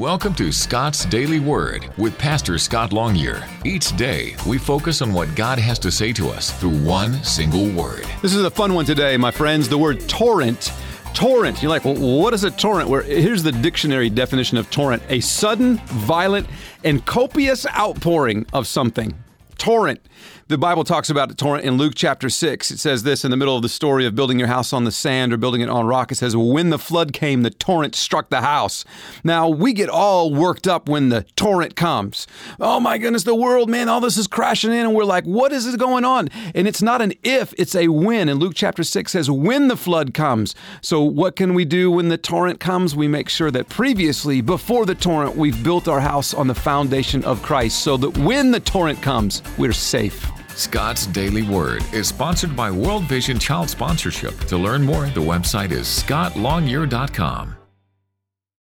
Welcome to Scott's Daily Word with Pastor Scott Longyear. Each day, we focus on what God has to say to us through one single word. This is a fun one today, my friends. The word torrent. Torrent. You're like, well, what is a torrent? Here's the dictionary definition of torrent. A sudden, violent, and copious outpouring of something. Torrent. The Bible talks about a torrent in Luke chapter 6. It says this in the middle of the story of building your house on the sand or building it on rock. It says, when the flood came, the torrent struck the house. Now, we get all worked up when the torrent comes. Oh my goodness, the world, man, all this is crashing in. And we're like, what is going on? And it's not an if, it's a when. And Luke chapter 6 says, when the flood comes. So what can we do when the torrent comes? We make sure that previously, before the torrent, we've built our house on the foundation of Christ so that when the torrent comes, we're safe. Scott's Daily Word is sponsored by World Vision Child Sponsorship. To learn more, the website is scottlongyear.com.